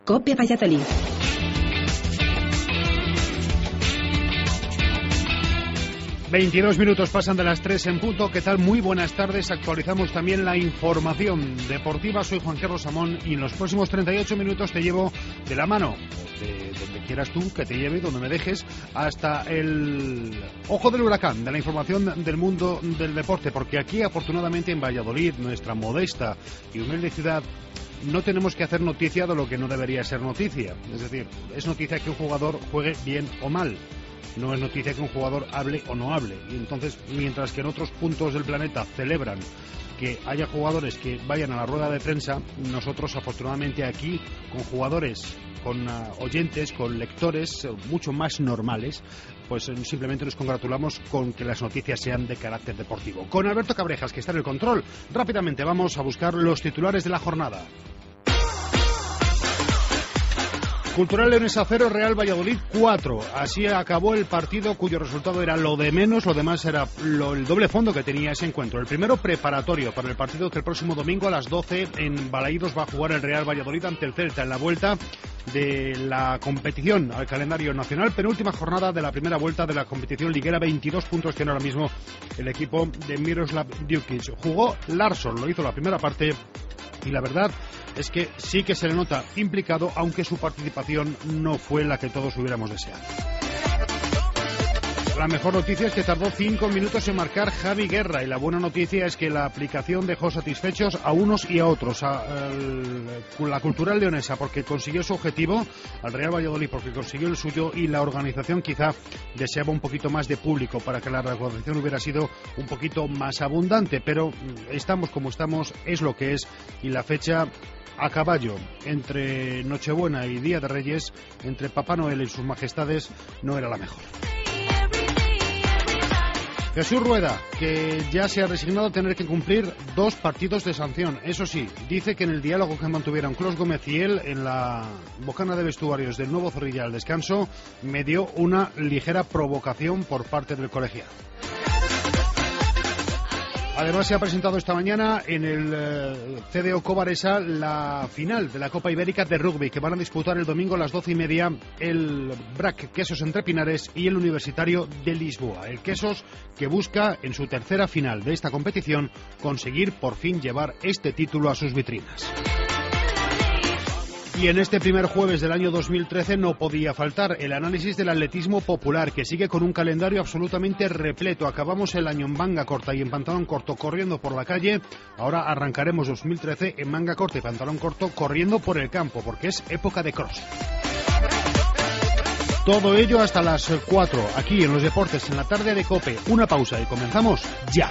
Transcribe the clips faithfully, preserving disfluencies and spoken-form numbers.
COPE Valladolid. veintidós minutos pasan de las tres en punto. ¿Qué tal? Muy buenas tardes. Actualizamos también la información deportiva. Soy Juan Carlos Amón y en los próximos treinta y ocho minutos te llevo de la mano, de donde quieras tú que te lleve, donde me dejes, hasta el ojo del huracán de la información del mundo del deporte. Porque aquí, afortunadamente, en Valladolid, nuestra modesta y humilde ciudad, no tenemos que hacer noticia de lo que no debería ser noticia. Es decir, es noticia que un jugador juegue bien o mal. No es noticia que un jugador hable o no hable. Y entonces, mientras que en otros puntos del planeta celebran que haya jugadores que vayan a la rueda de prensa, nosotros afortunadamente aquí, con jugadores, con uh, oyentes, con lectores uh, mucho más normales, pues uh, simplemente nos congratulamos con que las noticias sean de carácter deportivo. Con Alberto Cabrejas, que está en el control, rápidamente vamos a buscar los titulares de la jornada. Cultural Leonesa cero, Real Valladolid cuatro. Así acabó el partido cuyo resultado era lo de menos, lo demás era lo, el doble fondo que tenía ese encuentro. El primero preparatorio para el partido que el próximo domingo a las doce en Balaídos va a jugar el Real Valladolid ante el Celta en la vuelta de la competición al calendario nacional, penúltima jornada de la primera vuelta de la competición liguera. Veintidós puntos tiene ahora mismo el equipo de Miroslav Djukic. Jugó Larsson, lo hizo la primera parte y la verdad es que sí que se le nota implicado, aunque su participación no fue la que todos hubiéramos deseado. La mejor noticia es que tardó cinco minutos en marcar Javi Guerra, y la buena noticia es que la aplicación dejó satisfechos a unos y a otros. A, a la Cultural Leonesa porque consiguió su objetivo, al Real Valladolid porque consiguió el suyo, y la organización quizá deseaba un poquito más de público para que la recaudación hubiera sido un poquito más abundante, pero estamos como estamos, es lo que es, y la fecha a caballo entre Nochebuena y Día de Reyes, entre Papá Noel y sus majestades, no era la mejor. Jesús Rueda, que ya se ha resignado a tener que cumplir dos partidos de sanción. Eso sí, dice que en el diálogo que mantuvieron Clos Gómez y él en la bocana de vestuarios del Nuevo Zorrilla al descanso, me dio una ligera provocación por parte del colegiado. Además, se ha presentado esta mañana en el eh, C D O Cobaresa la final de la Copa Ibérica de Rugby, que van a disputar el domingo a las doce y media el B R A C Quesos Entre Pinares y el Universitario de Lisboa. El Quesos, que busca en su tercera final de esta competición conseguir por fin llevar este título a sus vitrinas. Y en este primer jueves del año dos mil trece no podía faltar el análisis del atletismo popular, que sigue con un calendario absolutamente repleto. Acabamos el año en manga corta y en pantalón corto corriendo por la calle. Ahora arrancaremos dos mil trece en manga corta y pantalón corto corriendo por el campo, porque es época de cross. Todo ello hasta las cuatro, aquí en Los Deportes, en la tarde de COPE. Una pausa y comenzamos ya.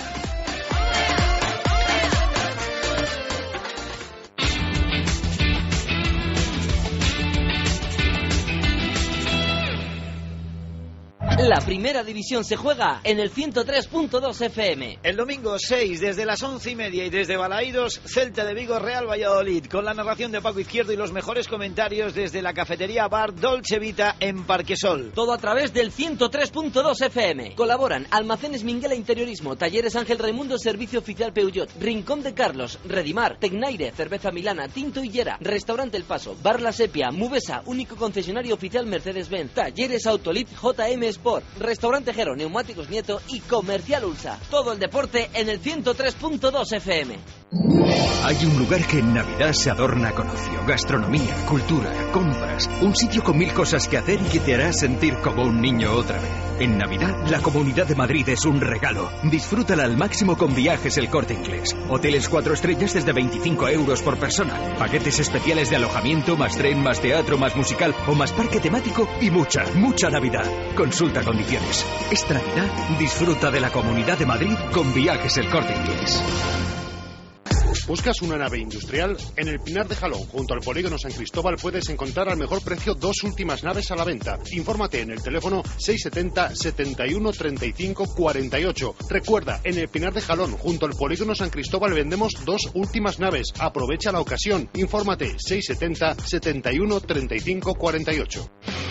La primera división se juega en el ciento tres punto dos F M. El domingo seis, desde las once y media y desde Balaídos, Celta de Vigo, Real Valladolid, con la narración de Paco Izquierdo y los mejores comentarios desde la cafetería Bar Dolce Vita en Parquesol. Todo a través del ciento tres punto dos F M. Colaboran Almacenes Minguela Interiorismo, Talleres Ángel Raimundo, Servicio Oficial Peugeot, Rincón de Carlos, Redimar, Tecnaire, Cerveza Milana, Tinto Hillera, Restaurante El Paso, Bar La Sepia, Mubesa, único concesionario oficial Mercedes-Benz, Talleres Autolit J M Sport, Restaurante Jero, Neumáticos Nieto y Comercial Ulsa. Todo el deporte en el ciento tres punto dos F M. Hay un lugar que en Navidad se adorna con ocio, gastronomía, cultura, compras. Un sitio con mil cosas que hacer y que te hará sentir como un niño otra vez. En Navidad, la Comunidad de Madrid es un regalo. Disfrútala al máximo con Viajes El Corte Inglés. Hoteles cuatro estrellas desde veinticinco euros por persona. Paquetes especiales de alojamiento, más tren, más teatro, más musical o más parque temático y mucha, mucha Navidad. Consulta condiciones. Esta Navidad, disfruta de la Comunidad de Madrid con Viajes El Corte Inglés. ¿Buscas una nave industrial? En el Pinar de Jalón, junto al Polígono San Cristóbal, puedes encontrar al mejor precio dos últimas naves a la venta. Infórmate en el teléfono seiscientos setenta, setenta y uno, treinta y cinco, cuarenta y ocho. Recuerda, en el Pinar de Jalón, junto al Polígono San Cristóbal, vendemos dos últimas naves. Aprovecha la ocasión. Infórmate seiscientos setenta, setenta y uno, treinta y cinco, cuarenta y ocho.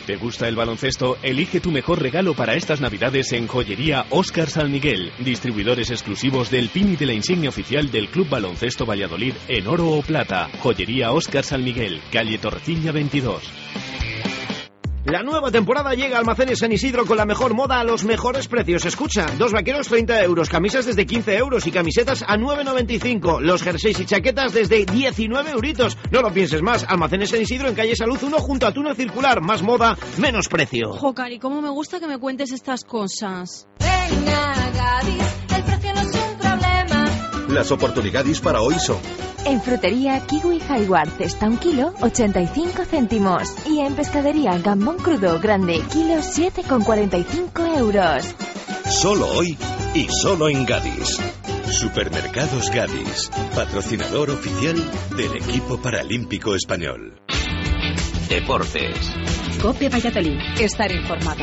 ¿Te gusta el baloncesto? Elige tu mejor regalo para estas navidades en Joyería Óscar San Miguel, distribuidores exclusivos del pin y de la insignia oficial del Club Baloncesto Valladolid en oro o plata. Joyería Óscar San Miguel, calle Torrecilla veintidós. La nueva temporada llega a Almacenes San Isidro con la mejor moda a los mejores precios. Escucha, dos vaqueros treinta euros, camisas desde quince euros y camisetas a nueve noventa y cinco. Los jerseys y chaquetas desde diecinueve euritos. No lo pienses más, Almacenes San Isidro en calle Salud uno junto a Túnel Circular. Más moda, menos precio. Jo, Cari, cómo me gusta que me cuentes estas cosas. Venga, Gadis, el precio no es un problema. Las oportunidades para hoy son: en frutería Kiwi Highward está un kilo ochenta y cinco céntimos y en pescadería Gambón crudo grande kilo siete con cuarenta y cinco euros. Solo hoy y solo en Gadis. Supermercados Gadis, patrocinador oficial del equipo paralímpico español. Deportes. COPE Valladolid. Estar informado.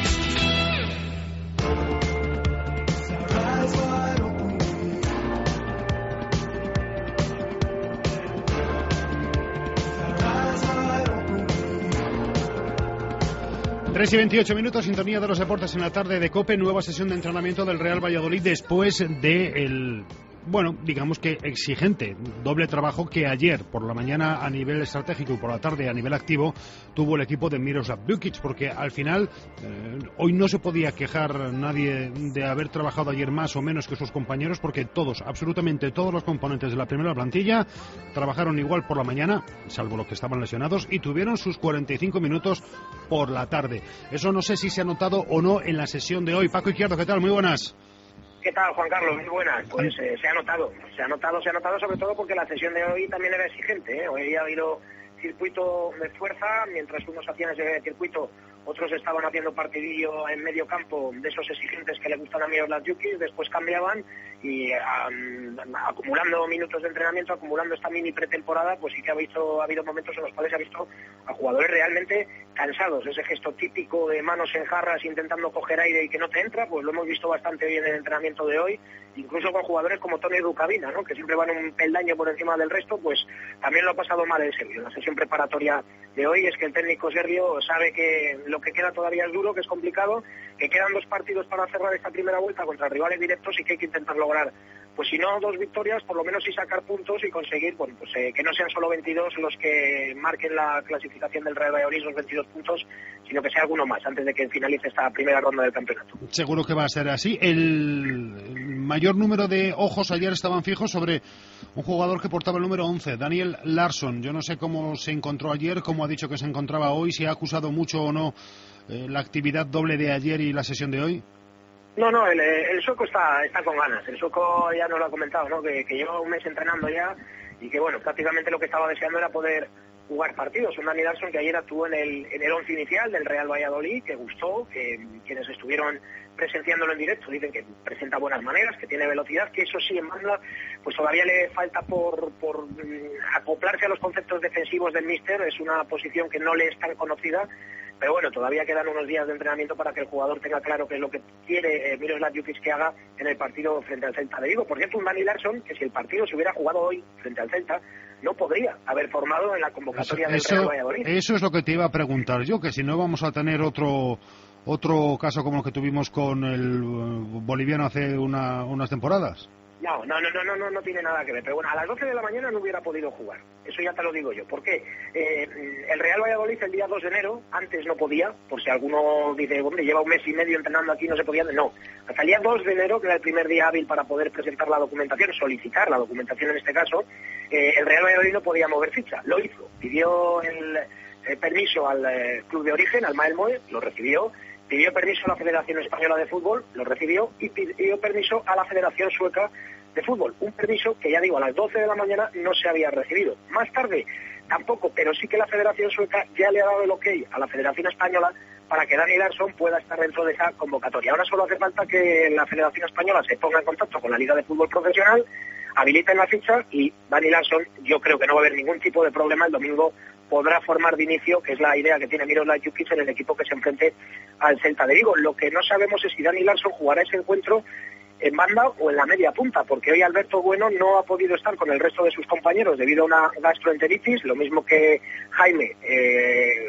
tres y veintiocho minutos, sintonía de los deportes en la tarde de COPE, nueva sesión de entrenamiento del Real Valladolid después de el, bueno, digamos que exigente doble trabajo que ayer por la mañana a nivel estratégico y por la tarde a nivel activo tuvo el equipo de Miroslav Djukic, porque al final eh, hoy no se podía quejar nadie de haber trabajado ayer más o menos que sus compañeros, porque todos, absolutamente todos los componentes de la primera plantilla trabajaron igual por la mañana, salvo los que estaban lesionados, y tuvieron sus cuarenta y cinco minutos por la tarde. Eso no sé si se ha notado o no en la sesión de hoy. Paco Izquierdo, ¿qué tal? Muy buenas. ¿Qué tal, Juan Carlos? Muy buenas. Pues eh, se ha notado, se ha notado, se ha notado sobre todo porque la sesión de hoy también era exigente, ¿eh? Hoy ha habido circuito de fuerza, mientras unos hacían ese circuito, otros estaban haciendo partidillo en medio campo de esos exigentes que le gustan a Miroslav Djukic, después cambiaban y um, acumulando minutos de entrenamiento, acumulando esta mini pretemporada, pues sí que ha, visto, ha habido momentos en los cuales se ha visto a jugadores realmente cansados. Ese gesto típico de manos en jarras intentando coger aire y que no te entra, pues lo hemos visto bastante bien en el entrenamiento de hoy, incluso con jugadores como Toni Rukavina, ¿no?, que siempre van un peldaño por encima del resto, pues también lo ha pasado mal en serio. La sesión preparatoria de hoy es que el técnico serbio sabe que lo que queda todavía es duro, que es complicado, que quedan dos partidos para cerrar esta primera vuelta contra rivales directos y que hay que intentar lograr, pues si no dos victorias, por lo menos sí sacar puntos y conseguir, bueno, pues eh, que no sean solo veintidós los que marquen la clasificación del Real Valladolid, los veintidós puntos, sino que sea alguno más antes de que finalice esta primera ronda del campeonato. Seguro que va a ser así. El, el mayor número de ojos ayer estaban fijos sobre un jugador que portaba el número once, Daniel Larsson. Yo no sé cómo se encontró ayer, cómo ha dicho que se encontraba hoy, si ha acusado mucho o no eh, la actividad doble de ayer y la sesión de hoy. No, no, el, el sueco está está con ganas. El sueco ya nos lo ha comentado, ¿no?, que, que lleva un mes entrenando ya y que, bueno, prácticamente lo que estaba deseando era poder jugar partidos. Un Dani Larsson que ayer actuó en el en el once inicial del Real Valladolid, que gustó, que quienes estuvieron presenciándolo en directo dicen que presenta buenas maneras, que tiene velocidad, que eso sí en banda pues todavía le falta por, por acoplarse a los conceptos defensivos del míster. Es una posición que no le es tan conocida, pero bueno, todavía quedan unos días de entrenamiento para que el jugador tenga claro qué es lo que quiere eh, Miroslav Djukic que haga en el partido frente al Celta de Vigo. Por cierto, un Dani Larsson que si el partido se hubiera jugado hoy frente al Celta no podría haber formado en la convocatoria eso, del Real eso, Valladolid. Eso es lo que te iba a preguntar yo, que si no vamos a tener otro otro caso como el que tuvimos con el boliviano hace una, unas temporadas. No, no, no, no, no, no tiene nada que ver. Pero bueno, a las doce de la mañana no hubiera podido jugar. Eso ya te lo digo yo. ¿Por qué? Eh, el Real Valladolid el día dos de enero, antes no podía, por si alguno dice, hombre, lleva un mes y medio entrenando aquí, no se podía. No, hasta el día dos de enero, que era el primer día hábil para poder presentar la documentación, solicitar la documentación en este caso, eh, el Real Valladolid no podía mover ficha. Lo hizo. Pidió el, el permiso al eh, club de origen, al Malmö, lo recibió. Pidió permiso a la Federación Española de Fútbol, lo recibió, y pidió permiso a la Federación Sueca de Fútbol. Un permiso que, ya digo, a las doce de la mañana no se había recibido. Más tarde, tampoco, pero sí que la Federación Sueca ya le ha dado el ok a la Federación Española para que Dani Larsson pueda estar dentro de esa convocatoria. Ahora solo hace falta que la Federación Española se ponga en contacto con la Liga de Fútbol Profesional, habiliten la ficha y Dani Larsson, yo creo que no va a haber ningún tipo de problema. El domingo podrá formar de inicio, que es la idea que tiene Miroslav Djukic, en el equipo que se enfrente al Celta de Vigo. Lo que no sabemos es si Dani Larsson jugará ese encuentro en banda o en la media punta, porque hoy Alberto Bueno no ha podido estar con el resto de sus compañeros debido a una gastroenteritis, lo mismo que Jaime, eh, Jesús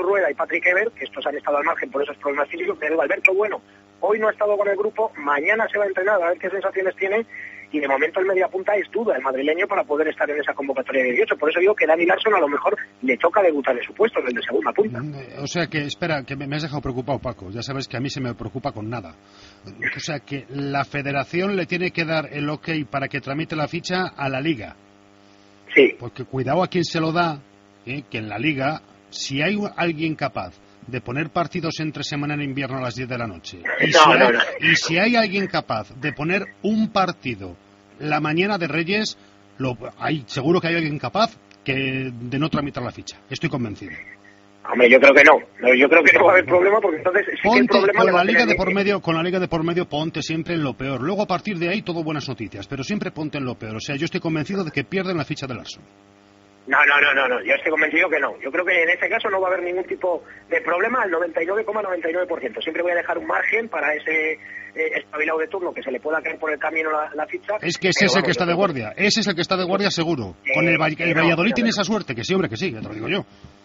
Rueda y Patrick Ever, que estos han estado al margen por esos problemas físicos, pero Alberto Bueno hoy no ha estado con el grupo, mañana se va a entrenar a ver qué sensaciones tiene, y de momento el mediapunta es duda, el madrileño, para poder estar en esa convocatoria de dieciocho. Por eso digo que Dani Larsson a lo mejor le toca debutar en su puesto, en el de segunda punta. O sea que, espera, que me has dejado preocupado, Paco. Ya sabes que a mí se me preocupa con nada. O sea que la federación le tiene que dar el ok para que tramite la ficha a la liga. Sí. Porque cuidado a quien se lo da, ¿eh? Que en la liga, si hay alguien capaz de poner partidos entre semana en invierno a las diez de la noche, y, no, si hay, no, no. y si hay alguien capaz de poner un partido la mañana de Reyes, lo, hay, seguro que hay alguien capaz que de no tramitar la ficha. Estoy convencido. Hombre, yo creo que no. no. Yo creo que no va a haber problema, porque entonces sí ponte, que el problema con la liga tener... de por medio, con la liga de por medio ponte siempre en lo peor. Luego a partir de ahí todo buenas noticias, pero siempre ponte en lo peor. O sea, yo estoy convencido de que pierden la ficha de Larsson. No, no, no, no, no, yo estoy convencido que no. Yo creo que en este caso no va a haber ningún tipo de problema al noventa y nueve coma noventa y nueve por ciento. Siempre voy a dejar un margen para ese eh, espabilado de turno que se le pueda caer por el camino la, la ficha. Es que ese es el que está de guardia, ese es el que está de guardia seguro. Eh, Con el, el no, Valladolid no, tiene no. esa suerte, que sí, hombre, que sí, ya te lo digo yo.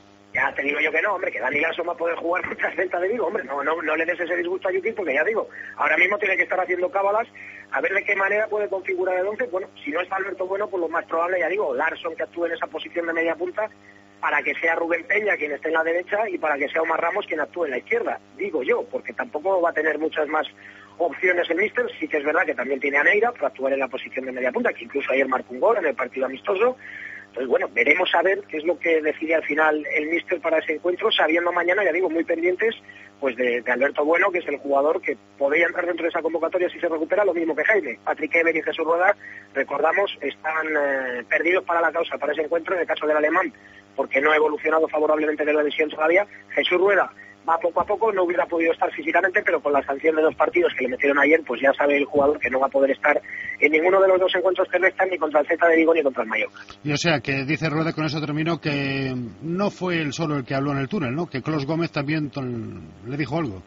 Ya te digo yo que no, hombre, que Dani Larsson va a poder jugar muchas ventas de Vigo, hombre, no, no, no le des ese disgusto a Yuki, porque ya digo, ahora mismo tiene que estar haciendo cábalas a ver de qué manera puede configurar el once. Bueno, si no está Alberto Bueno, pues lo más probable, ya digo, Larsson, que actúe en esa posición de media punta, para que sea Rubén Peña quien esté en la derecha y para que sea Omar Ramos quien actúe en la izquierda, digo yo, porque tampoco va a tener muchas más opciones el míster. Sí que es verdad que también tiene a Neira para actuar en la posición de media punta, que incluso ayer marcó un gol en el partido amistoso. Entonces, bueno, veremos a ver qué es lo que decide al final el míster para ese encuentro, sabiendo mañana, ya digo, muy pendientes pues de, de Alberto Bueno, que es el jugador que podría entrar dentro de esa convocatoria si se recupera, lo mismo que Jaime. Patrick Ever y Jesús Rueda, recordamos, están eh, perdidos para la causa para ese encuentro, en el caso del alemán, porque no ha evolucionado favorablemente de la lesión todavía. Jesús Rueda va poco a poco, no hubiera podido estar físicamente, pero con la sanción de dos partidos que le metieron ayer, pues ya sabe el jugador que no va a poder estar en ninguno de los dos encuentros que restan, ni contra el Celta de Vigo ni contra el Mallorca. Y o sea, que dice Rueda, con eso termino, que no fue él solo el que habló en el túnel, ¿no? Que Clos Gómez también le dijo algo.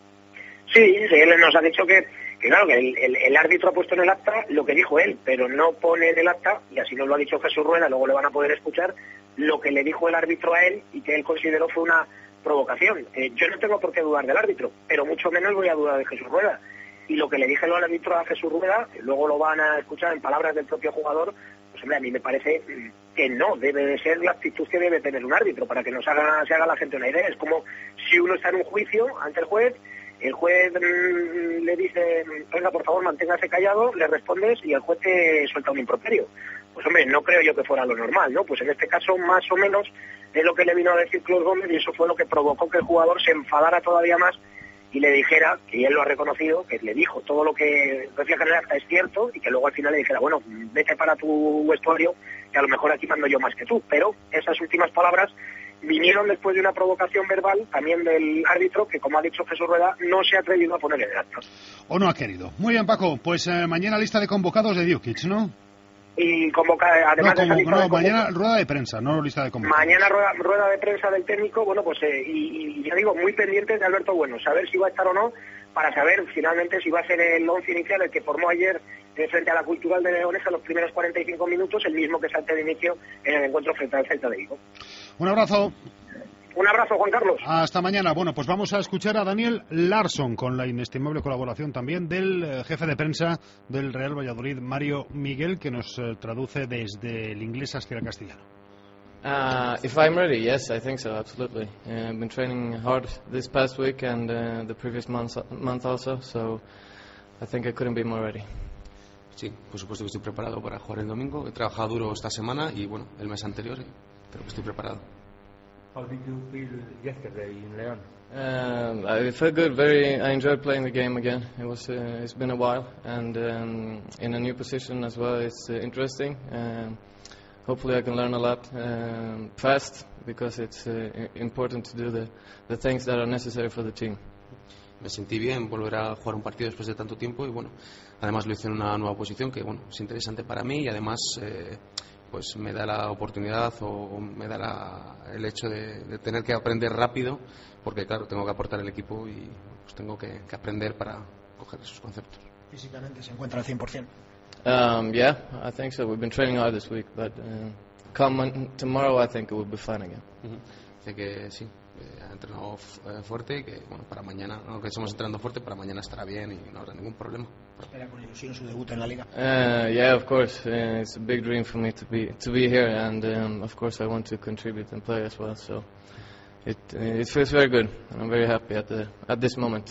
Sí, sí, él nos ha dicho que, que claro, que el, el, el árbitro ha puesto en el acta lo que dijo él, pero no pone en el acta, y así nos lo ha dicho Jesús Rueda, luego le van a poder escuchar, lo que le dijo el árbitro a él y que él consideró fue una provocación. Eh, yo no tengo por qué dudar del árbitro, pero mucho menos voy a dudar de Jesús Rueda. Y lo que le dije al árbitro a Jesús Rueda, luego lo van a escuchar en palabras del propio jugador, pues hombre, a mí me parece que no debe de ser la actitud que debe tener un árbitro, para que nos haga, se haga la gente una idea. Es como si uno está en un juicio ante el juez, el juez mmm, le dice, venga, por favor, manténgase callado, le respondes y el juez te suelta un improperio. Pues hombre, no creo yo que fuera lo normal, ¿no? Pues en este caso, más o menos, es lo que le vino a decir Clos Gómez, y eso fue lo que provocó que el jugador se enfadara todavía más y le dijera, y él lo ha reconocido, que le dijo todo lo que refleja en el acta es cierto, y que luego al final le dijera, bueno, vete para tu vestuario, que a lo mejor aquí mando yo más que tú. Pero esas últimas palabras vinieron después de una provocación verbal también del árbitro, que como ha dicho Jesús Rueda, no se ha atrevido a poner en el acta. O no ha querido. Muy bien, Paco, pues eh, mañana lista de convocados de Djukic, ¿no? Y convoca, además no, como, de esa no, de mañana rueda de prensa, no lista de convocados. Mañana rueda, rueda de prensa del técnico, bueno, pues eh, y, y ya digo, muy pendientes de Alberto Bueno, saber si va a estar o no, para saber finalmente si va a ser el once inicial el que formó ayer eh, frente a la Cultural de Leones a los primeros cuarenta y cinco minutos, el mismo que salte de inicio en el encuentro frente al Celta de Vigo. Un abrazo. Un abrazo, Juan Carlos. Hasta mañana. Bueno, pues vamos a escuchar a Daniel Larsson, con la inestimable colaboración también del eh, jefe de prensa del Real Valladolid, Mario Miguel, que nos eh, traduce desde el inglés hasta el castellano. Uh, if I'm ready, yes, I think so, absolutely. Uh, I've been training hard this past week and uh, the previous month, month also, so I think I couldn't be more ready. Sí, por supuesto que estoy preparado para jugar el domingo. He trabajado duro esta semana y, bueno, el mes anterior, creo que estoy preparado. How did you feel yesterday in León? Um, I felt good. Very. I enjoyed playing the game again. It was. Uh, it's been a while, and um, in a new position as well. It's uh, interesting. Um, hopefully, I can learn a lot um, fast because it's uh, important to do the the things that are necessary for the team. Me sentí bien volver a jugar un partido después de tanto tiempo y, bueno, además lo hice en una nueva posición que, bueno, es interesante para mí y además eh, pues me da la oportunidad o me da la, el hecho de, de tener que aprender rápido, porque claro, tengo que aportar al equipo y pues tengo que, que aprender para coger esos conceptos. Físicamente se encuentra al cien por ciento. Um, yeah, I think so. We've been training hard this week, but uh, come on, tomorrow I think it will be fine again. Uh-huh. Dice que sí, eh, ha entrenado eh, fuerte y que bueno, para mañana, aunque estamos entrenando fuerte, para mañana estará bien y no habrá ningún problema. ¿Espera con ilusión su debut en la Liga? Uh, yeah, of course. Uh, it's a big dream for me to be to be here, and um, of course I want to contribute and play as well. So it uh, it feels very good, and I'm very happy at the at this moment.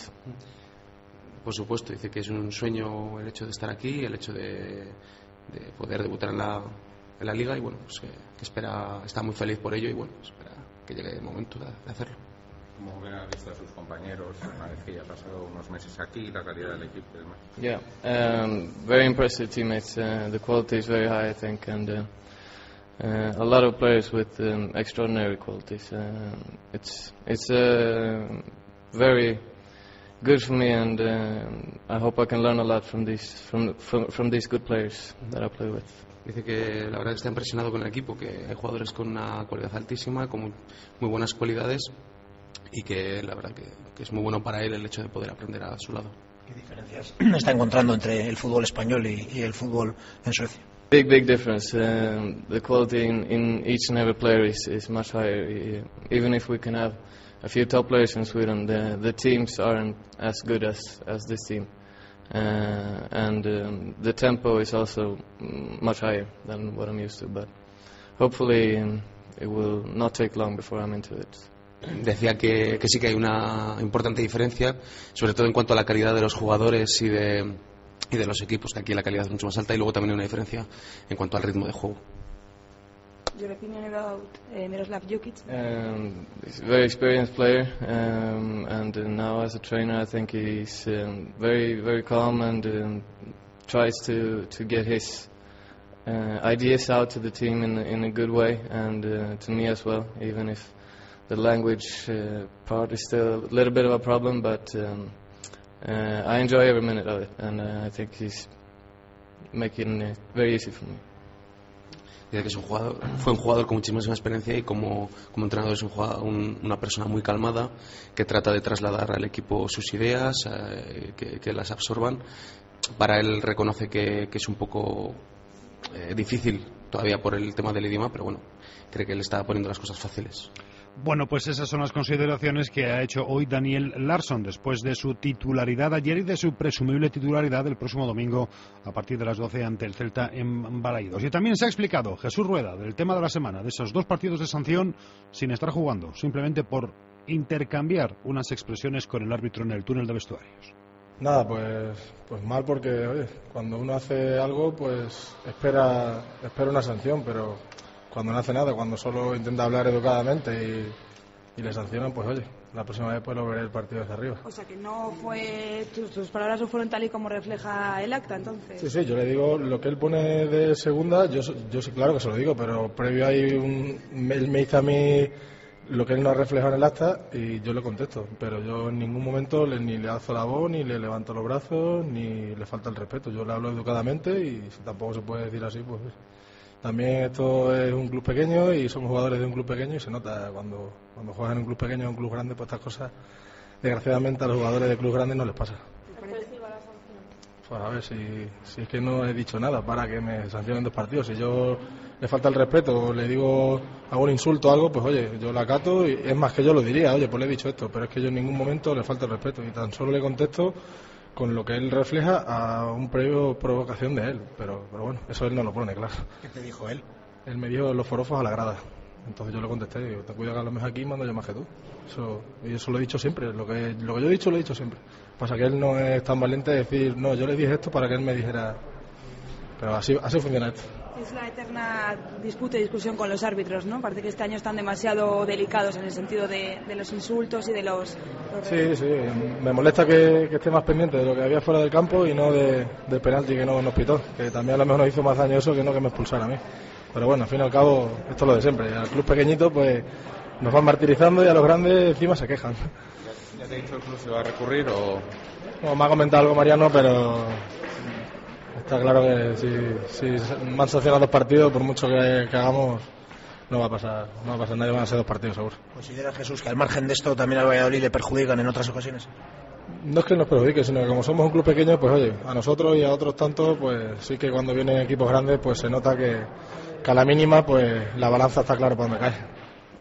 Por supuesto, dice que es un sueño el hecho de estar aquí, el hecho de, de poder debutar en la en la Liga y bueno, pues que, que espera, está muy feliz por ello y bueno, espera que llegue el momento de, de hacerlo. ¿Cómo ha visto a sus compañeros una vez que ya ha pasado unos meses aquí, la calidad del equipo y demás? Yeah, um, very impressive teammates. Uh, the quality is very high, I think, and uh, uh, a lot of players with um, extraordinary qualities. Uh, it's it's uh, very good for me, and uh, I hope I can learn a lot from these from from, from these good players that I play with. Dice que la verdad que está impresionado con el equipo, que hay jugadores con una cualidad altísima, con muy, muy buenas cualidades y que la verdad que, que es muy bueno para él el hecho de poder aprender a su lado. ¿Qué diferencias está encontrando entre el fútbol español y, y el fútbol en Suecia? Big, big difference. Um, the quality in, in each and every player is, is much higher. Even if we can have a few top players in Sweden, the, the teams aren't as good as, as this team. Uh, and um, the tempo is also much higher than what I'm used to, but hopefully um, it will not take long before I'm into it. Decía que, que sí que hay una importante diferencia, sobre todo en cuanto a la calidad de los jugadores y de, y de los equipos, que aquí la calidad es mucho más alta, y luego también hay una diferencia en cuanto al ritmo de juego. Your opinion about uh, Miroslav Jukic? Um, he's a very experienced player, um, and uh, now as a trainer, I think he's um, very, very calm and um, tries to to get his uh, ideas out to the team in in a good way, and uh, to me as well. Even if the language uh, part is still a little bit of a problem, but um, uh, I enjoy every minute of it, and uh, I think he's making it very easy for me. Dice que es un jugador, fue un jugador con muchísima experiencia y como, como entrenador es un jugador, un, una persona muy calmada que trata de trasladar al equipo sus ideas, eh, que, que las absorban. Para él reconoce que, que es un poco eh, difícil todavía por el tema del idioma, pero bueno, cree que le está poniendo las cosas fáciles. Bueno, pues esas son las consideraciones que ha hecho hoy Daniel Larsson después de su titularidad ayer y de su presumible titularidad el próximo domingo a partir de las doce ante el Celta en Balaidos. Y también se ha explicado Jesús Rueda del tema de la semana, de esos dos partidos de sanción sin estar jugando, simplemente por intercambiar unas expresiones con el árbitro en el túnel de vestuarios. Nada, pues, pues mal porque, oye, cuando uno hace algo, pues espera, espera una sanción, pero cuando no hace nada, cuando solo intenta hablar educadamente y, y le sancionan, pues oye, la próxima vez pues lo veré el partido desde arriba. O sea que no fue, tus, tus palabras no fueron tal y como refleja el acta, entonces. Sí, sí, yo le digo lo que él pone de segunda, yo, yo sí, claro que se lo digo, pero previo hay un, él me dice a mí lo que él no ha reflejado en el acta y yo le contesto, pero yo en ningún momento le, ni le alzo la voz, ni le levanto los brazos, ni le falta el respeto. Yo le hablo educadamente y si tampoco se puede decir así, pues también esto es un club pequeño y somos jugadores de un club pequeño y se nota cuando, cuando juegas en un club pequeño o un club grande, pues estas cosas desgraciadamente a los jugadores de club grandes no les pasa. Pues a ver, si, si es que no he dicho nada para que me sancionen dos partidos. Si yo le falta el respeto o le digo hago un insulto o algo, pues oye, yo lo acato y es más que yo lo diría, oye, pues le he dicho esto, pero es que yo en ningún momento le falta el respeto y tan solo le contesto con lo que él refleja a un previo provocación de él, pero, pero bueno, eso él no lo pone, claro. ¿Qué te dijo él? Él me dijo los forofos a la grada. Entonces yo le contesté, digo, te cuido que a lo mejor aquí mando yo más que tú. Eso, y eso lo he dicho siempre, lo que, lo que yo he dicho lo he dicho siempre. Pasa que él no es tan valiente de decir, no, yo le dije esto para que él me dijera. Pero así, así funciona esto. Es la eterna disputa y discusión con los árbitros, ¿no? Parece que este año están demasiado delicados en el sentido de, de los insultos y de los... los sí, sí, me molesta que, que esté más pendiente de lo que había fuera del campo y no de, del penalti que no nos pitó, que también a lo mejor nos hizo más daño eso que no que me expulsara a mí. Pero bueno, al fin y al cabo, esto es lo de siempre. Al club pequeñito, pues nos van martirizando y a los grandes encima se quejan. ¿Ya te ha dicho el club si va a recurrir o...? No, me ha comentado algo Mariano, pero está claro que si, si me han sancionado dos partidos, por mucho que, que hagamos, no va a pasar, no va a pasar, nadie, van a ser dos partidos seguro. ¿Considera Jesús que al margen de esto también al Valladolid le perjudican en otras ocasiones? No es que nos perjudique, sino que como somos un club pequeño, pues oye, a nosotros y a otros tantos, pues sí que cuando vienen equipos grandes, pues se nota que, que a la mínima, pues la balanza está clara para dónde cae.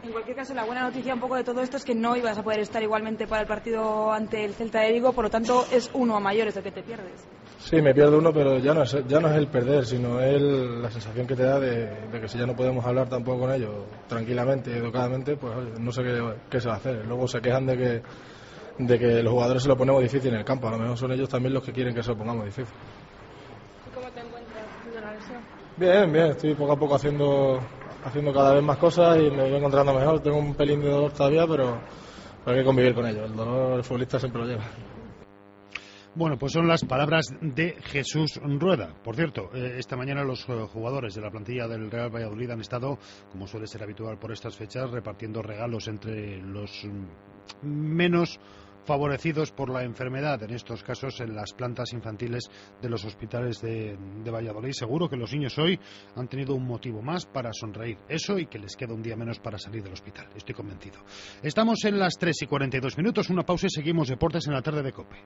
En cualquier caso, la buena noticia un poco de todo esto es que no ibas a poder estar igualmente para el partido ante el Celta de Vigo, por lo tanto es uno a mayores el que te pierdes. Sí, me pierdo uno, pero ya no es, ya no es el perder, sino es la sensación que te da de, de que si ya no podemos hablar tampoco con ellos tranquilamente y educadamente, pues oye, no sé qué, qué se va a hacer. Luego se quejan de que, de que los jugadores se lo ponemos difícil en el campo, a lo mejor son ellos también los que quieren que se lo pongamos difícil. ¿Cómo te encuentras de la lesión? Bien, bien, estoy poco a poco haciendo, haciendo cada vez más cosas y me voy encontrando mejor. Tengo un pelín de dolor todavía, pero, pero hay que convivir con ello. El dolor el futbolista siempre lo lleva. Bueno, pues son las palabras de Jesús Rueda. Por cierto, eh, esta mañana los eh, jugadores de la plantilla del Real Valladolid han estado, como suele ser habitual por estas fechas, repartiendo regalos entre los mm, menos favorecidos por la enfermedad, en estos casos en las plantas infantiles de los hospitales de, de Valladolid. Seguro que los niños hoy han tenido un motivo más para sonreír, eso y que les queda un día menos para salir del hospital, estoy convencido. Estamos en las tres y cuarenta y dos minutos, una pausa y seguimos Deportes en la tarde de COPE.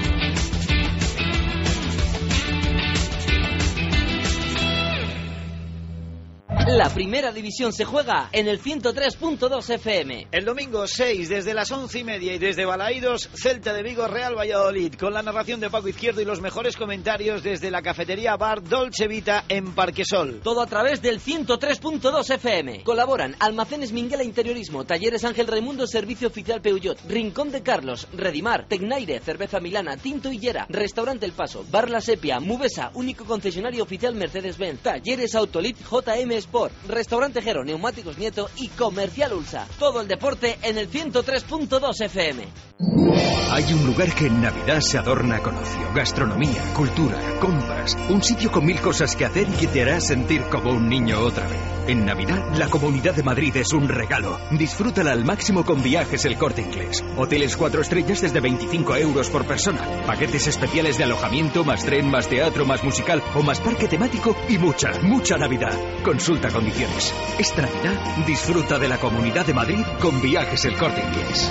La primera división se juega en el ciento tres punto dos F M. El domingo seis, desde las once y media y desde Balaídos, Celta de Vigo, Real Valladolid, con la narración de Paco Izquierdo y los mejores comentarios desde la cafetería Bar Dolce Vita en Parquesol. Todo a través del ciento tres punto dos F M. Colaboran Almacenes Minguela Interiorismo, Talleres Ángel Raimundo, Servicio Oficial Peugeot, Rincón de Carlos, Redimar, Tecnaire, Cerveza Milana, Tinto y Llera, Restaurante El Paso, Bar La Sepia, Mubesa, único concesionario oficial Mercedes-Benz, Talleres Autolit J M Sport, Restaurante Jero, Neumáticos Nieto y Comercial Ulsa. Todo el deporte en el ciento tres punto dos F M. Hay un lugar que en Navidad se adorna con ocio, gastronomía, cultura, compras, un sitio con mil cosas que hacer y que te hará sentir como un niño otra vez. En Navidad, la Comunidad de Madrid es un regalo. Disfrútala al máximo con Viajes El Corte Inglés. Hoteles cuatro estrellas desde veinticinco euros por persona. Paquetes especiales de alojamiento, más tren, más teatro, más musical o más parque temático y mucha, mucha Navidad. Consulta condiciones. Esta Navidad, disfruta de la Comunidad de Madrid con Viajes El Corte Inglés.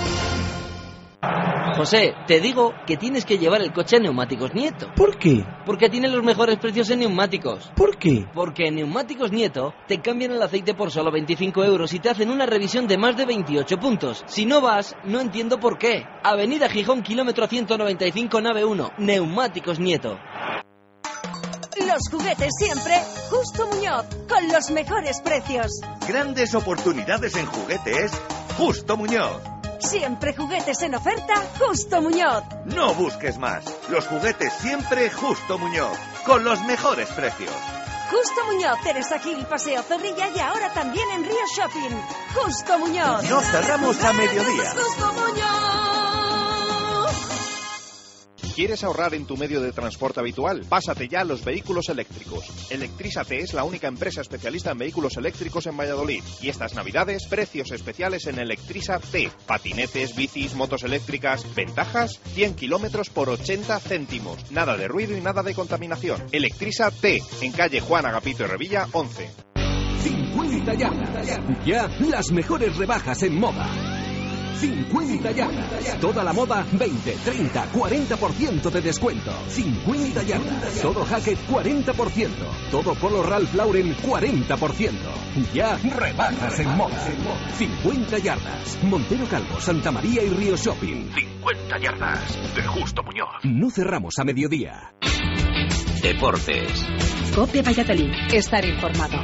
José, te digo que tienes que llevar el coche a Neumáticos Nieto. ¿Por qué? Porque tiene los mejores precios en neumáticos. ¿Por qué? Porque en Neumáticos Nieto te cambian el aceite por solo veinticinco euros y te hacen una revisión de más de veintiocho puntos. Si no vas, no entiendo por qué. Avenida Gijón, kilómetro ciento noventa y cinco, nave uno. Neumáticos Nieto. Los juguetes siempre, Justo Muñoz, con los mejores precios. Grandes oportunidades en juguetes, Justo Muñoz. Siempre juguetes en oferta, Justo Muñoz. No busques más. Los juguetes siempre Justo Muñoz. Con los mejores precios. Justo Muñoz, Teresa Gil, Paseo Zorrilla y ahora también en Río Shopping. Justo Muñoz. No cerramos a mediodía. Justo Muñoz. ¿Quieres ahorrar en tu medio de transporte habitual? Pásate ya a los vehículos eléctricos. Electrízate es la única empresa especialista en vehículos eléctricos en Valladolid. Y estas navidades, precios especiales en Electrízate. Patinetes, bicis, motos eléctricas. ¿Ventajas? cien kilómetros por ochenta céntimos. Nada de ruido y nada de contaminación. Electrízate, en calle Juan Agapito y Revilla, once. cincuenta yardas. Ya las mejores rebajas en moda. cincuenta yardas. Toda la moda, veinte, treinta, cuarenta por ciento de descuento. cincuenta yardas. Todo jacket, cuarenta por ciento. Todo polo Ralph Lauren, cuarenta por ciento. Ya rebajas en moda. cincuenta yardas. Montero Calvo, Santa María y Río Shopping. cincuenta yardas. De Justo Muñoz. No cerramos a mediodía. Deportes. COPE Valladolid. Estar informado.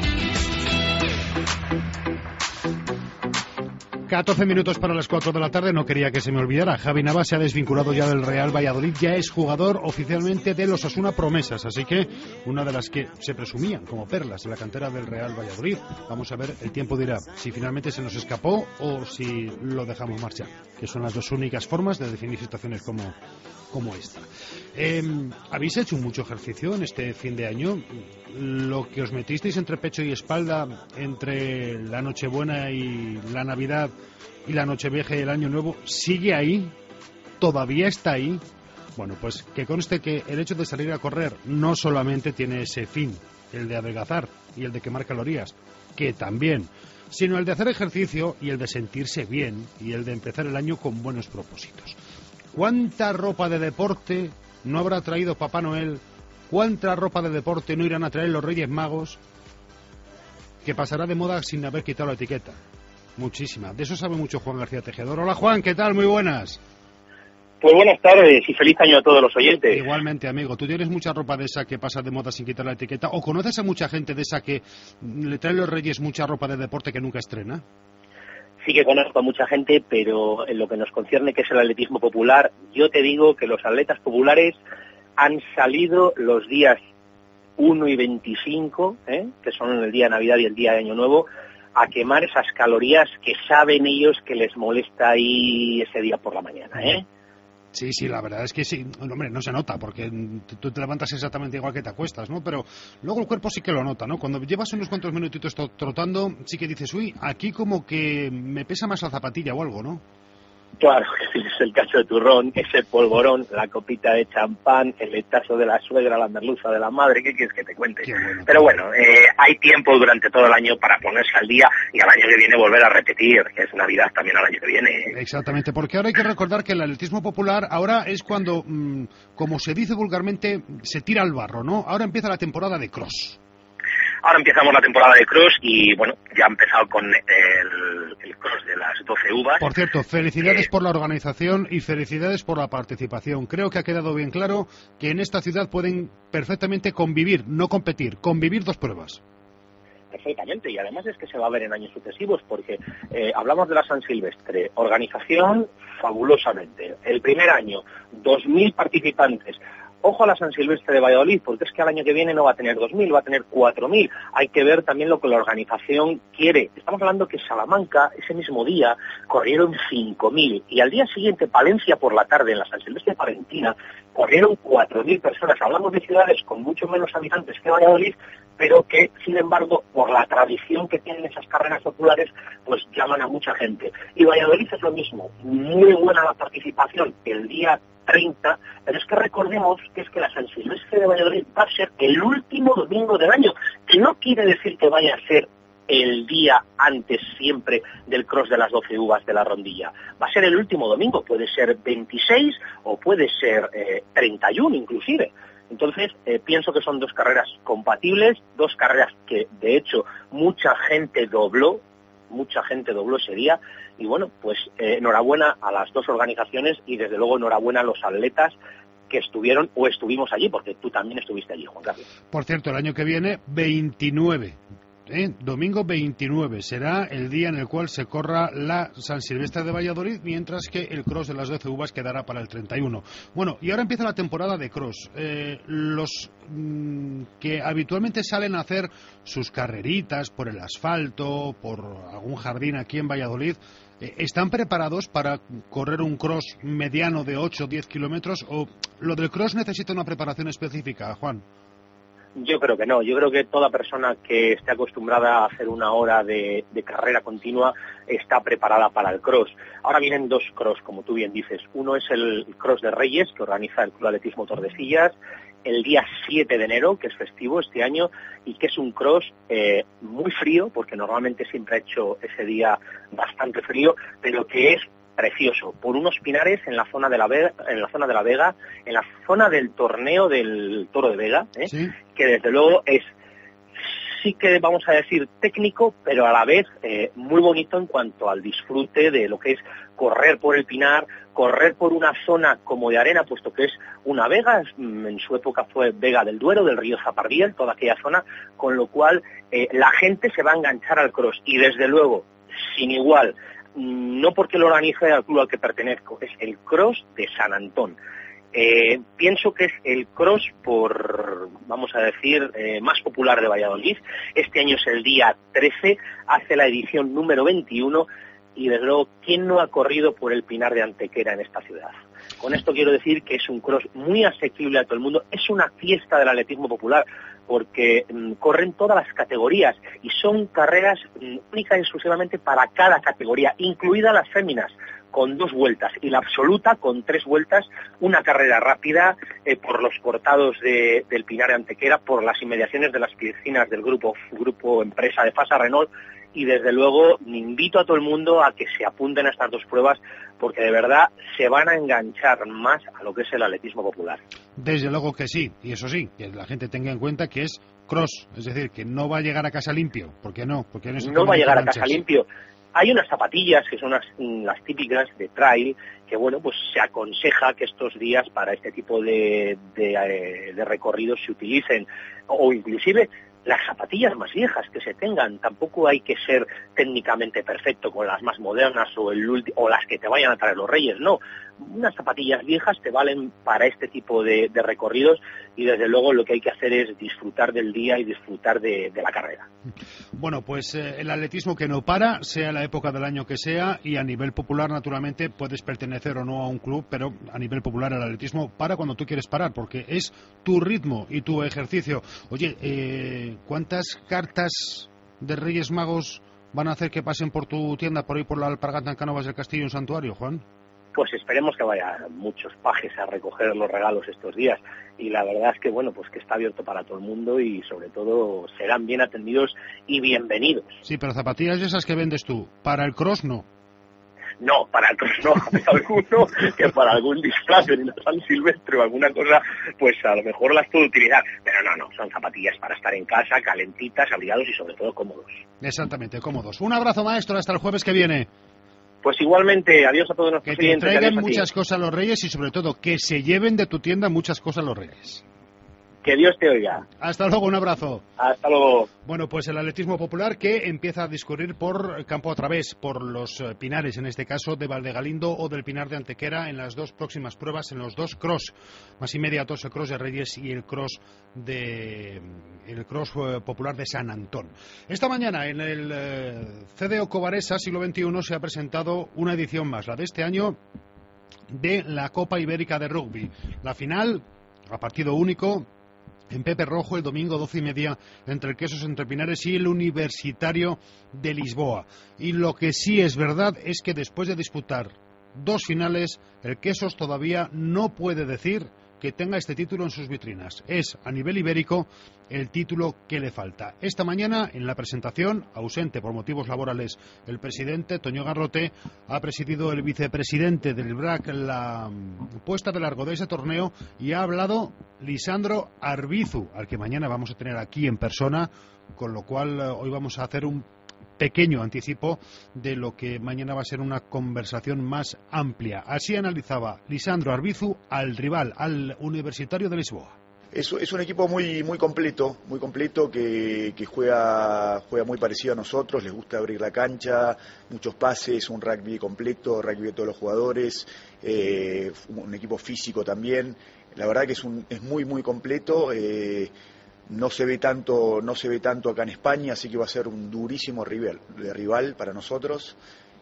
catorce minutos para las cuatro de la tarde, no quería que se me olvidara. Javi Navas se ha desvinculado ya del Real Valladolid, ya es jugador oficialmente de los Osasuna Promesas, así que una de las que se presumían como perlas de la cantera del Real Valladolid. Vamos a ver, el tiempo dirá si finalmente se nos escapó o si lo dejamos marchar, que son las dos únicas formas de definir situaciones como, como esta. Eh, ¿Habéis hecho mucho ejercicio en este fin de año? Lo que os metisteis entre pecho y espalda entre la Nochebuena y la Navidad y la Nochevieja y el Año Nuevo, ¿sigue ahí? ¿Todavía está ahí? Bueno, pues que conste que el hecho de salir a correr no solamente tiene ese fin, el de adelgazar y el de quemar calorías, que también, sino el de hacer ejercicio y el de sentirse bien y el de empezar el año con buenos propósitos. ¿Cuánta ropa de deporte no habrá traído Papá Noel? ¿Cuánta ropa de deporte no irán a traer los Reyes Magos? Que pasará de moda sin haber quitado la etiqueta. Muchísima. De eso sabe mucho Juan García Tejedor. Hola Juan, ¿qué tal? Muy buenas. Pues buenas tardes y feliz año a todos los oyentes. Igualmente, amigo. ¿Tú tienes mucha ropa de esa que pasa de moda sin quitar la etiqueta? ¿O conoces a mucha gente de esa que le traen los Reyes mucha ropa de deporte que nunca estrena? Sí que conozco a mucha gente, pero en lo que nos concierne, que es el atletismo popular, yo te digo que los atletas populares han salido los días uno y veinticinco, ¿eh? que son el día de Navidad y el día de Año Nuevo, a quemar esas calorías que saben ellos que les molesta ahí ese día por la mañana, ¿eh? Sí, sí, la verdad es que sí, hombre, no se nota, porque tú te levantas exactamente igual que te acuestas, ¿no? Pero luego el cuerpo sí que lo nota, ¿no? Cuando llevas unos cuantos minutitos trotando, sí que dices, uy, aquí como que me pesa más la zapatilla o algo, ¿no? Claro, es el cacho de turrón, ese polvorón, la copita de champán, el letazo de la suegra, la merluza de la madre, ¿qué quieres que te cuente? Bueno, pero bueno, eh, hay tiempo durante todo el año para ponerse al día y al año que viene volver a repetir, que es Navidad también al año que viene. Exactamente, porque ahora hay que recordar que el atletismo popular ahora es cuando, mmm, como se dice vulgarmente, se tira al barro, ¿no? Ahora empieza la temporada de cross. Ahora empezamos la temporada de cross y, bueno, ya ha empezado con el, el cross de las doce uvas. Por cierto, felicidades eh, por la organización y felicidades por la participación. Creo que ha quedado bien claro que en esta ciudad pueden perfectamente convivir, no competir, convivir dos pruebas. Perfectamente, y además es que se va a ver en años sucesivos, porque eh, hablamos de la San Silvestre, organización fabulosamente. El primer año, dos mil participantes. Ojo a la San Silvestre de Valladolid, porque es que al año que viene no va a tener dos mil, va a tener cuatro mil. Hay que ver también lo que la organización quiere. Estamos hablando que Salamanca, ese mismo día, corrieron cinco mil. Y al día siguiente, Palencia por la tarde, en la San Silvestre Palentina, corrieron cuatro mil personas. Hablamos de ciudades con mucho menos habitantes que Valladolid, pero que, sin embargo, por la tradición que tienen esas carreras populares, pues llaman a mucha gente. Y Valladolid es lo mismo. Muy buena la participación el día treinta, pero es que recordemos que es que la San Silvestre de Valladolid va a ser el último domingo del año, que no quiere decir que vaya a ser el día antes siempre del cross de las doce uvas de la rondilla. Va a ser el último domingo, puede ser veintiséis o puede ser eh, treinta y uno inclusive. Entonces, eh, pienso que son dos carreras compatibles, dos carreras que, de hecho, mucha gente dobló, mucha gente dobló ese día, y bueno, pues eh, enhorabuena a las dos organizaciones y desde luego enhorabuena a los atletas que estuvieron o estuvimos allí, porque tú también estuviste allí, Juan Carlos. Por cierto, el año que viene, veintinueve, ¿eh? domingo veintinueve, será el día en el cual se corra la San Silvestre de Valladolid, mientras que el cross de las doce uvas quedará para el treinta y uno. Bueno, y ahora empieza la temporada de cross. Eh, los mmm, que habitualmente salen a hacer sus carreritas por el asfalto, por algún jardín aquí en Valladolid, eh, ¿están preparados para correr un cross mediano de ocho o diez kilómetros? ¿O lo del cross necesita una preparación específica, Juan? Yo creo que no. Yo creo que toda persona que esté acostumbrada a hacer una hora de, de carrera continua está preparada para el cross. Ahora vienen dos cross, como tú bien dices. Uno es el cross de Reyes, que organiza el Club Atletismo Tordesillas, el día siete de enero, que es festivo este año, y que es un cross eh, muy frío, porque normalmente siempre ha hecho ese día bastante frío, pero que es precioso, por unos pinares en la zona de la Vega, en la zona de la Vega, en la zona del torneo del Toro de Vega, ¿eh? ¿Sí? Que desde luego es, sí que vamos a decir técnico, pero a la vez eh, muy bonito en cuanto al disfrute de lo que es correr por el pinar, correr por una zona como de arena, puesto que es una vega, en su época fue Vega del Duero, del río Zapardiel, toda aquella zona, con lo cual eh, la gente se va a enganchar al cross y desde luego, sin igual, no porque lo organice el club al que pertenezco, es el cross de San Antón. Eh, pienso que es el cross, por, vamos a decir, eh, más popular de Valladolid. Este año es el día trece, hace la edición número veintiuno y desde luego, ¿quién no ha corrido por el Pinar de Antequera en esta ciudad? Con esto quiero decir que es un cross muy asequible a todo el mundo, es una fiesta del atletismo popular, porque mmm, corren todas las categorías y son carreras mmm, únicas y exclusivamente para cada categoría, incluidas las féminas, con dos vueltas, y la absoluta con tres vueltas, una carrera rápida eh, por los cortados de, del Pinar de Antequera, por las inmediaciones de las piscinas del grupo, grupo empresa de Fasa Renault, y desde luego invito a todo el mundo a que se apunten a estas dos pruebas, porque de verdad se van a enganchar más a lo que es el atletismo popular. Desde luego que sí, y eso sí, que la gente tenga en cuenta que es cross, es decir, que no va a llegar a casa limpio, porque no, porque no, no va a llegar a casa limpio. Hay unas zapatillas que son las, las típicas de trail, que bueno, pues se aconseja que estos días para este tipo de, de, de recorridos se utilicen, o inclusive las zapatillas más viejas que se tengan. Tampoco hay que ser técnicamente perfecto con las más modernas o, el ulti- o las que te vayan a traer los Reyes, no. Unas zapatillas viejas te valen para este tipo de, de recorridos, y desde luego lo que hay que hacer es disfrutar del día y disfrutar de, de la carrera. Bueno, pues eh, el atletismo que no para, sea la época del año que sea, y a nivel popular naturalmente puedes pertenecer o no a un club, pero a nivel popular el atletismo para cuando tú quieres parar, porque es tu ritmo y tu ejercicio. Oye, eh, ¿cuántas cartas de Reyes Magos van a hacer que pasen por tu tienda por ahí por la Alpargata en Cánovas del Castillo en Santuario, Juan? Pues esperemos que vaya muchos pajes a recoger los regalos estos días, y la verdad es que bueno, pues que está abierto para todo el mundo, y sobre todo serán bien atendidos y bienvenidos. Sí, pero zapatillas esas que vendes tú, para el cross no. No, para el cross no, para alguno que para algún disfraz de San Silvestre o alguna cosa, pues a lo mejor las puedo utilizar, pero no, no, son zapatillas para estar en casa, calentitas, abrigados y sobre todo cómodos. Exactamente, cómodos. Un abrazo, maestro, hasta el jueves que viene. Pues igualmente, adiós a todos nuestros clientes. Que te traigan muchas cosas los Reyes, y sobre todo que se lleven de tu tienda muchas cosas los Reyes. Que Dios te oiga. Hasta luego, un abrazo. Hasta luego. Bueno, pues el atletismo popular que empieza a discurrir por campo a través, por los eh, pinares, en este caso de Valdegallindo o del Pinar de Antequera, en las dos próximas pruebas, en los dos cross más inmediatos, el cross de Reyes y el cross de el cross eh, popular de San Antón. Esta mañana en el eh, C D O Covaresa Siglo veintiuno se ha presentado una edición más, la de este año, de la Copa Ibérica de Rugby. La final, a partido único, en Pepe Rojo, el domingo doce y media, entre el Quesos Entre Pinares y el Universitario de Lisboa. Y lo que sí es verdad es que después de disputar dos finales, el Quesos todavía no puede decir que tenga este título en sus vitrinas. Es, a nivel ibérico, el título que le falta. Esta mañana, en la presentación, ausente por motivos laborales, el presidente, Toño Garrote, ha presidido el vicepresidente del B R A C la puesta de largo de ese torneo, y ha hablado Lisandro Arbizu, al que mañana vamos a tener aquí en persona, con lo cual eh, hoy vamos a hacer un pequeño anticipo de lo que mañana va a ser una conversación más amplia. Así analizaba Lisandro Arbizu al rival, al Universitario de Lisboa. Es, es un equipo muy muy completo, muy completo que, que juega juega muy parecido a nosotros, les gusta abrir la cancha, muchos pases, un rugby completo, rugby de todos los jugadores, eh, un equipo físico también. La verdad que es un es muy muy completo. Eh, No se ve tanto, no se ve tanto acá en España, así que va a ser un durísimo rival, de rival para nosotros.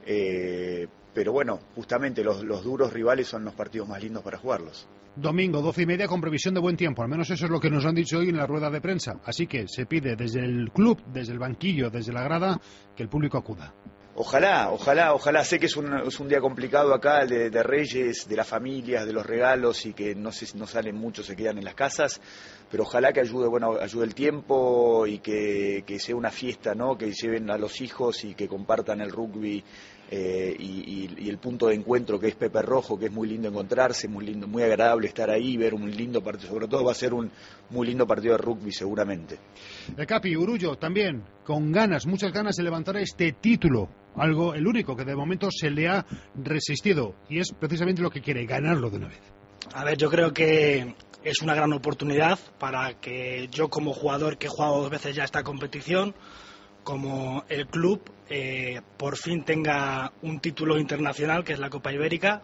Eh, pero bueno, justamente los, los duros rivales son los partidos más lindos para jugarlos. Domingo, doce y media, con previsión de buen tiempo. Al menos eso es lo que nos han dicho hoy en la rueda de prensa. Así que se pide desde el club, desde el banquillo, desde la grada, que el público acuda. Ojalá, ojalá, ojalá. Sé que es un, es un día complicado acá, de, de Reyes, de las familias, de los regalos, y que no, se, no salen muchos, se quedan en las casas, pero ojalá que ayude, bueno, ayude el tiempo, y que, que sea una fiesta, ¿no? Que lleven a los hijos y que compartan el rugby, eh, y, y, y el punto de encuentro que es Pepe Rojo, que es muy lindo encontrarse, muy lindo, muy agradable estar ahí, ver un lindo partido, sobre todo va a ser un muy lindo partido de rugby seguramente. El Capi Urullo también, con ganas, muchas ganas de levantar este título, algo, el único que de momento se le ha resistido, y es precisamente lo que quiere, ganarlo de una vez. A ver, yo creo que es una gran oportunidad para que yo, como jugador que he jugado dos veces ya esta competición, como el club, eh, por fin tenga un título internacional, que es la Copa Ibérica,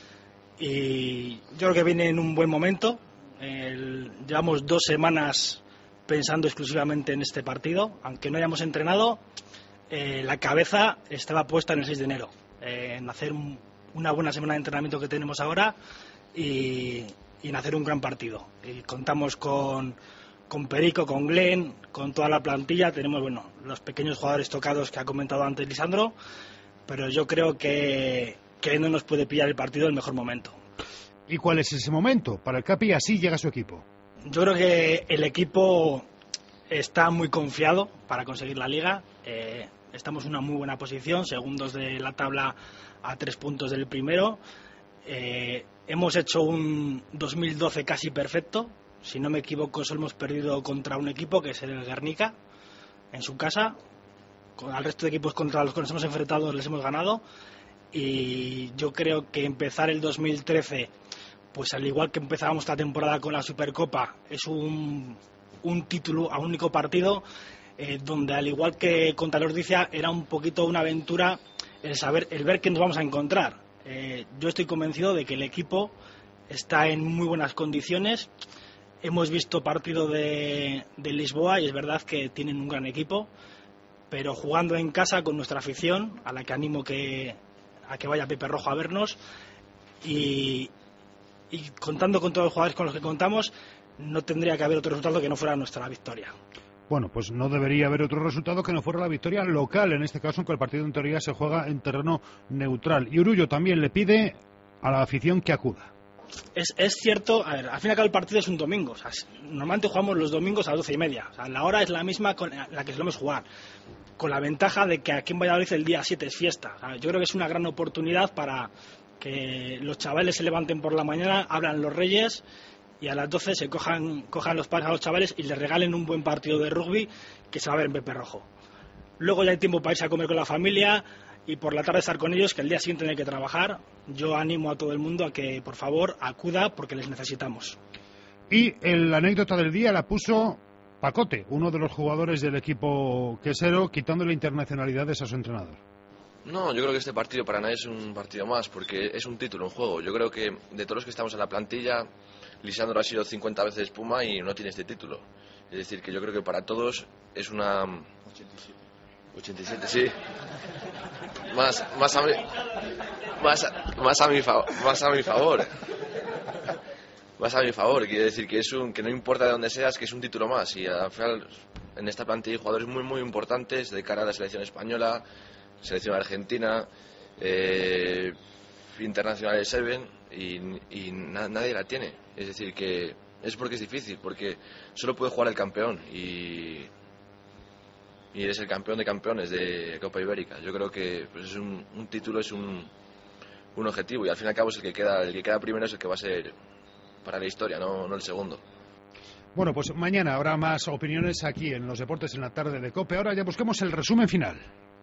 y yo creo que viene en un buen momento. El, llevamos dos semanas pensando exclusivamente en este partido, aunque no hayamos entrenado. Eh, la cabeza estaba puesta en el seis de enero, eh, en hacer un, una buena semana de entrenamiento que tenemos ahora, y, y en hacer un gran partido. Y contamos con, con Perico, con Glenn, con toda la plantilla. Tenemos, bueno, los pequeños jugadores tocados que ha comentado antes Lisandro, pero yo creo que, que no nos puede pillar el partido en el mejor momento. ¿Y cuál es ese momento? Para el Capi, así llega su equipo. Yo creo que el equipo está muy confiado para conseguir la liga. Eh, Estamos en una muy buena posición, segundos de la tabla a tres puntos del primero. Eh, hemos hecho un dos mil doce casi perfecto. Si no me equivoco, solo hemos perdido contra un equipo, que es el Guernica, en su casa. con, al resto de equipos contra los que nos hemos enfrentado les hemos ganado, y yo creo que empezar el dos mil trece, pues al igual que empezábamos esta temporada con la Supercopa, es un, un título a un único partido, eh, donde al igual que contra el Ordizia era un poquito una aventura el saber, el ver qué nos vamos a encontrar. Eh, yo estoy convencido de que el equipo está en muy buenas condiciones. Hemos visto partido de, de Lisboa y es verdad que tienen un gran equipo, pero jugando en casa con nuestra afición, a la que animo que, a que vaya Pepe Rojo a vernos, y, y contando con todos los jugadores con los que contamos, no tendría que haber otro resultado que no fuera nuestra victoria. Bueno, pues no debería haber otro resultado que no fuera la victoria local, en este caso, aunque el partido en teoría se juega en terreno neutral. Y Urullo también le pide a la afición que acuda. Es, es cierto, a ver, al fin y al cabo el partido es un domingo, o sea, normalmente jugamos los domingos a las doce y media, o sea, la hora es la misma con la que solemos jugar, con la ventaja de que aquí en Valladolid el día siete es fiesta. O sea, yo creo que es una gran oportunidad para que los chavales se levanten por la mañana, abran los Reyes y a las doce se cojan, cojan los padres a los chavales y les regalen un buen partido de rugby que se va a ver en Pepe Rojo. Luego ya hay tiempo para irse a comer con la familia y por la tarde estar con ellos, que el día siguiente tienen que trabajar. Yo animo a todo el mundo a que por favor acuda porque les necesitamos. Y el, la anécdota del día la puso Pacote, uno de los jugadores del equipo quesero, quitando la internacionalidad a su entrenador. No, yo creo que este partido para nadie es un partido más, porque es un título en juego. Yo creo que de todos los que estamos en la plantilla, Lisandro ha sido cincuenta veces espuma y no tiene este título. Es decir, que yo creo que para todos es una... ochenta y siete, sí. Más, más, a, mi, más, más, a mi fa, más a mi favor. Más a mi favor. Quiere decir que, es un, que no importa de dónde seas, que es un título más. Y al final, en esta plantilla hay jugadores muy, muy importantes de cara a la selección española, selección argentina, eh, internacional de Seven, y, y na, nadie la tiene. Es decir, que es porque es difícil, porque solo puede jugar el campeón y, y eres el campeón de campeones de Copa Ibérica. Yo creo que pues, es un, un título, es un, un objetivo, y al fin y al cabo es el que queda, el que queda primero es el que va a ser para la historia, no, no el segundo. Bueno, pues mañana habrá más opiniones aquí en los deportes en la tarde de COPE. Ahora ya busquemos el resumen final.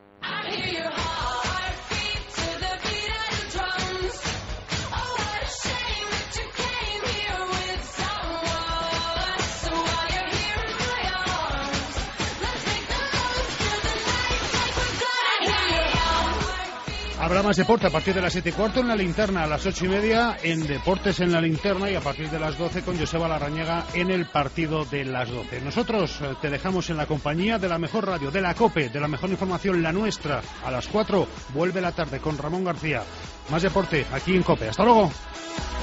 Habrá más deporte a partir de las siete y cuarto en la linterna, a las ocho y media en Deportes en la Linterna, y a partir de las doce con Joseba Larrañaga en el partido de las doce. Nosotros te dejamos en la compañía de la mejor radio, de la COPE, de la mejor información, la nuestra. A las cuatro vuelve la tarde con Ramón García. Más deporte aquí en COPE. Hasta luego.